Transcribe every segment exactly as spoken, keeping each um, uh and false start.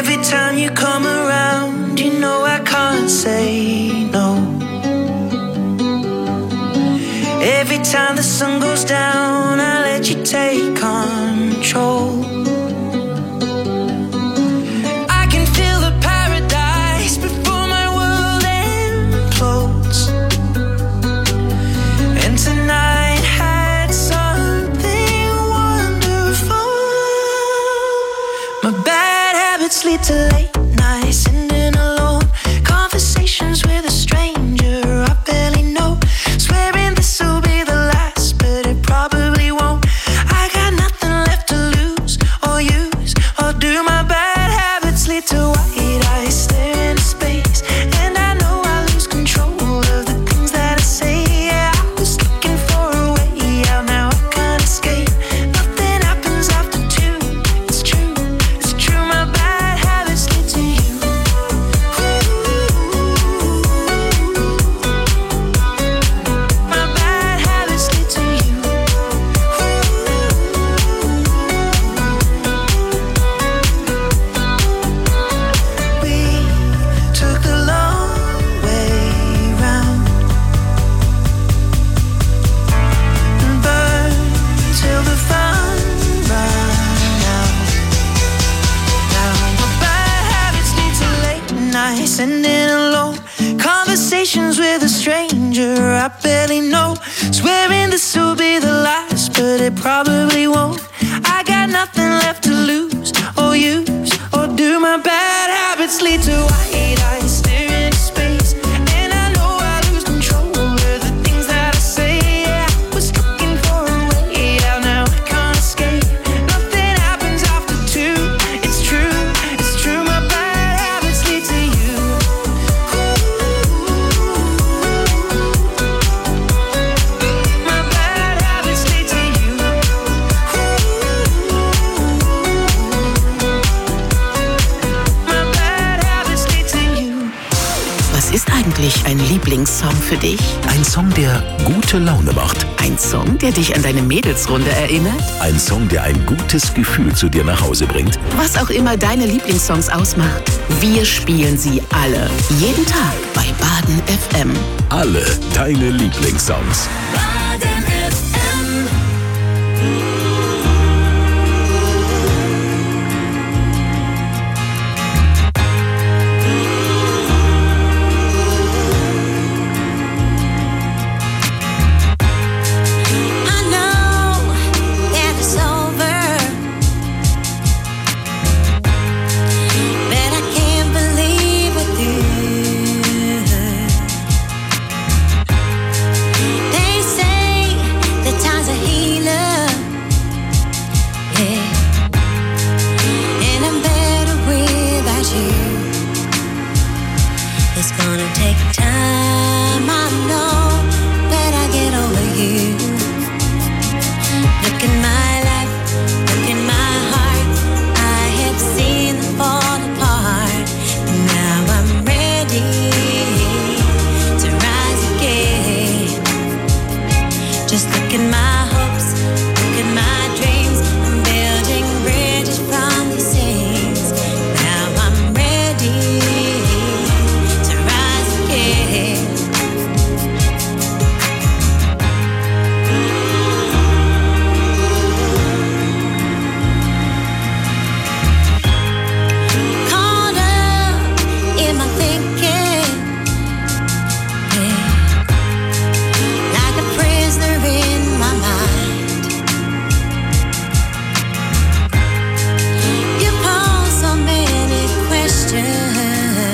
Every time you come around, you know I can't say no. Every time the sun goes down, I let you take control. I can feel the paradise before my world implodes. And tonight had something wonderful. My bad habits lead to late nights, sitting alone, conversations with a stranger I barely know, swearing this will be the last, but it probably won't. I got nothing left to lose or use or do. My bad habits lead to white eyes staring into space, and I know I lose control of the things that I say. Yeah, I was looking for a way out, now I can't escape. Nothing happens after two. It's true, it's true. My bad habits lead to you. My bad habits lead to you. We took the long way round and burned till the fun ran out. Now my bad habits lead to late nights, sitting alone, conversations with a stranger I barely know, swearing this will be the last, but it probably won't. I got nothing left to lose or use or do. My bad habits lead to white eyes staring into space, and I know I lose control of the things that I say. Yeah, I was looking for a way out, now I can't escape. Nothing happens after two. It's true, it's true. My bad habits lead to you. My bad habits lead to you. My bad habits lead to you. Was ist eigentlich ein Lieblingssong für dich? Ein Song, der gute Laune macht. Ein Song, der dich an deine Mädelsrunde erinnert? Ein Song, der ein gutes Gefühl zu dir nach Hause bringt. Was auch immer deine Lieblingssongs ausmacht, wir spielen sie alle. Jeden Tag bei Baden F M. Alle deine Lieblingssongs. Baden F M. I know that it's over, but I can't believe with you. They say the time's a healer, yeah, and I'm better without you. It's gonna take time, I know, but I get over you. Look in my life, look in my heart, I have seen them fall apart. Now I'm ready to rise again. Just look at my hopes, look at my dreams. I'm building bridges from these things. Now I'm ready to rise again. Caught up in my thinking, yeah, like a prisoner in my mind. You pose so many questions,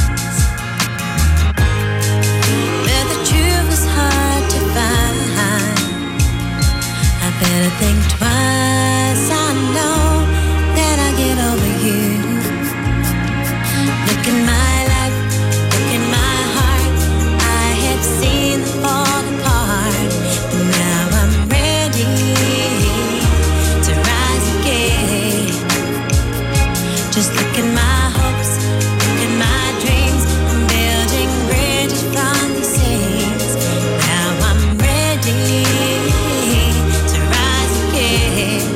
but the truth is hard to find. I better think twice, I know that I get over you. Look in my life, look in my heart, I have seen them fall apart. Now I'm ready to rise again. Just look at my hopes, look at my dreams. I'm building bridges from these things. Now I'm ready to rise again.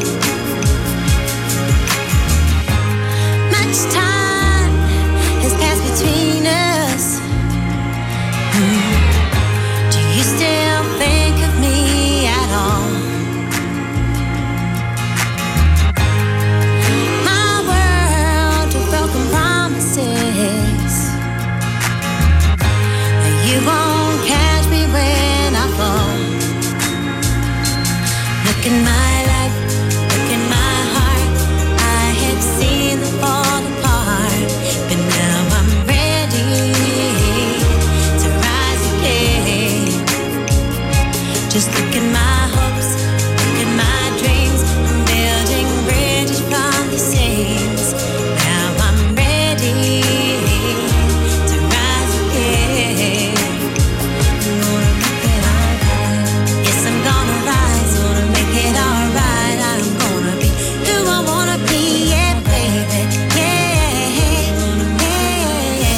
in my life, look in my heart. I have seen them fall apart, but now I'm ready to rise again. Just look at my hopes, look at my dreams. I'm building bridges from the seams. Now I'm ready to rise again. I'm gonna make it alright. Yes, I'm gonna rise, gonna make it alright. I'm gonna be who I wanna be, yeah, baby, yeah, yeah, yeah.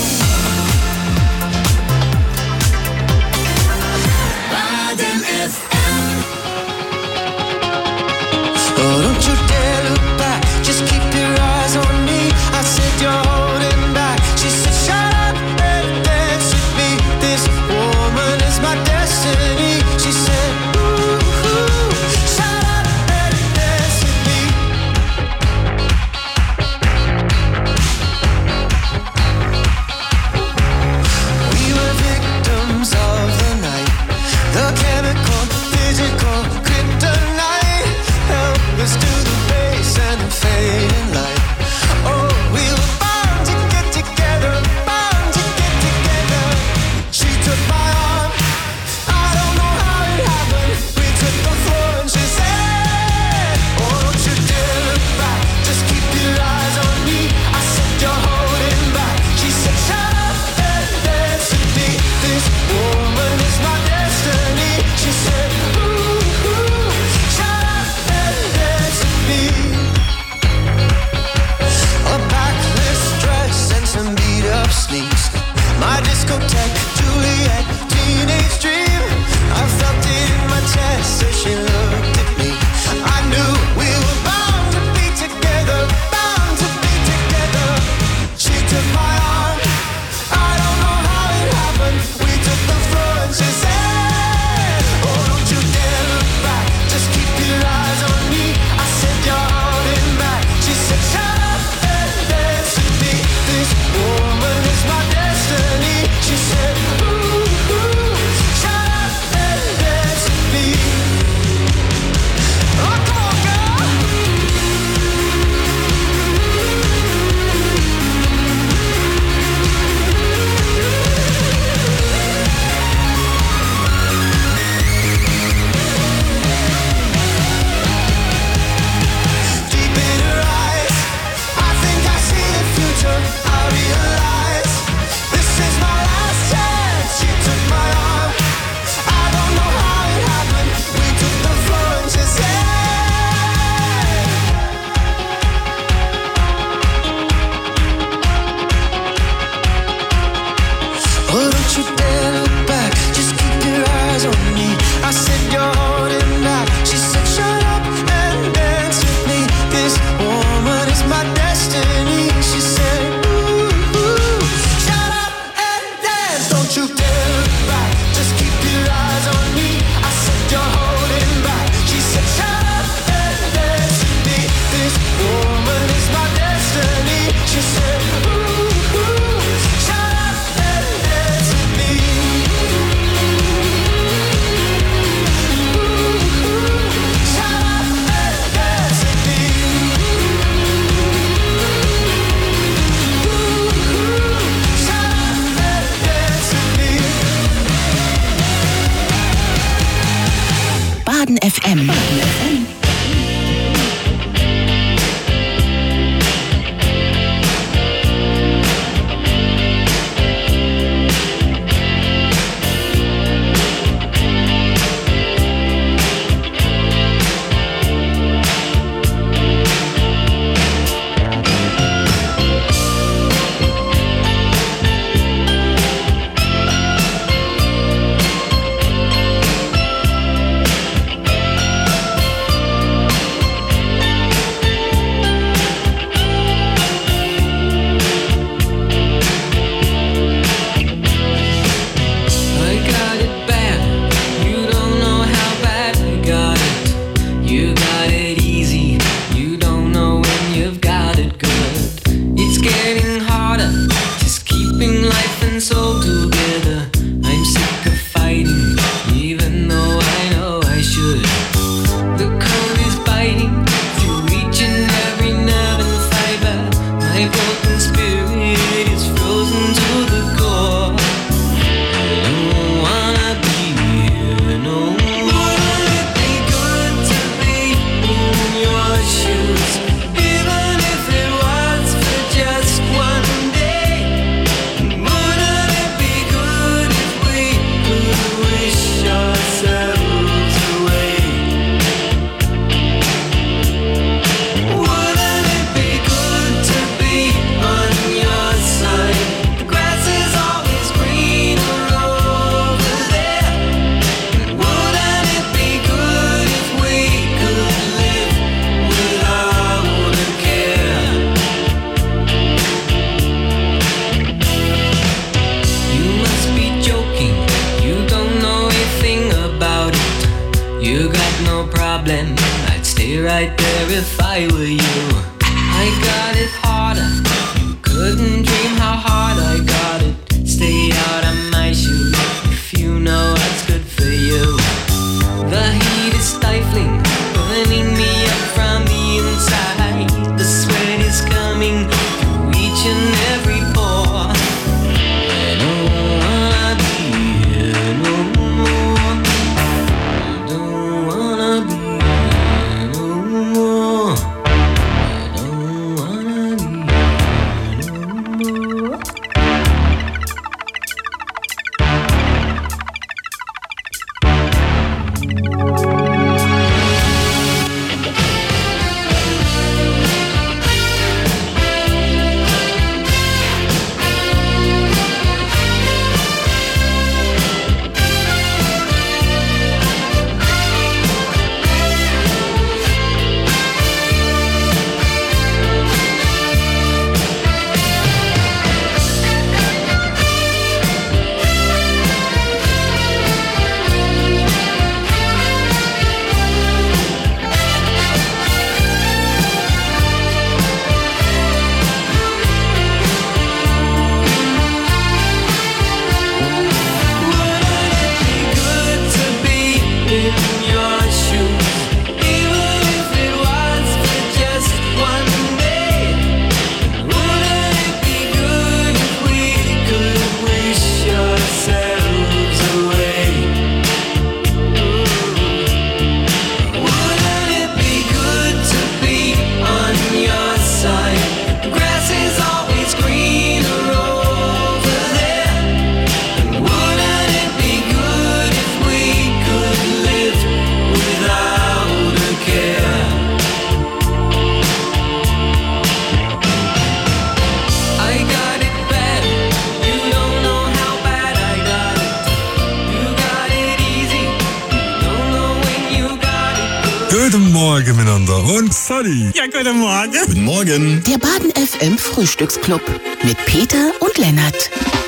Baden F M. Oh, don't you dare look back, just keep your eyes on me. I said you're holding back. She said shut up and dance with me. This woman is my destiny. She said ooh, ooh, shut up and dance with me. We were victims of the night, the chemical, physical, kryptonite. Help us to the base and the fading light. Oh, we were bound to get together, bound to get together. She took my arm, I don't know how it happened. We took the floor and she said, oh, don't you dare look back, just keep your eyes on me. I said you're holding back. She said shut up and dance with me. This woman is my destiny. She said ooh, ooh, shut up and dance with me. A backless dress and some beat up sneaks. My discotheque, Juliet, teenage dream. I felt it in my chest as she looked at me. I knew we were bound to be together, bound to be together. She took my arm, I don't know how it happened. We took the floor and she said, oh, don't you dare look back, just keep your eyes on me. I said you're holding back. She said shut up and dance with me. This woman is my destiny. She said ooh, ooh, shut up and dance with me. Oh, come on, girl. Deep in her eyes, I think I see the future. I realize this is my last chance. She took my arm, I don't know how it happened. We took the floor and she said, oh, don't you dare look back, just keep your eyes on me. I said you're holding back. She said shut up and dance with me. This woman is my destiny. She said ooh, ooh, shut up and dance. Don't you dare look back, just keep your eyes on me. I said you're holding back. She said shut up and dance with me. This woman is my destiny. She said ooh, ooh, shut up and dance with me. Ooh, ooh, shut up and dance with me. Ooh, ooh, shut up and dance with me. Baden F M. got no problem. I'd stay right there if I were you. I got it harder. You couldn't dream how hard I got it. Stay out of my shoes if you know what's good for you. The heat is stifling, burning me up from the inside. The sweat is coming through each and every pore. I don't wanna be here no more. I don't wanna be here no more. I don't wanna be here no more. Guten Morgen miteinander und Sunny. Ja, guten Morgen. Guten Morgen. Der Baden F M Frühstücksclub mit Peter und Lennart.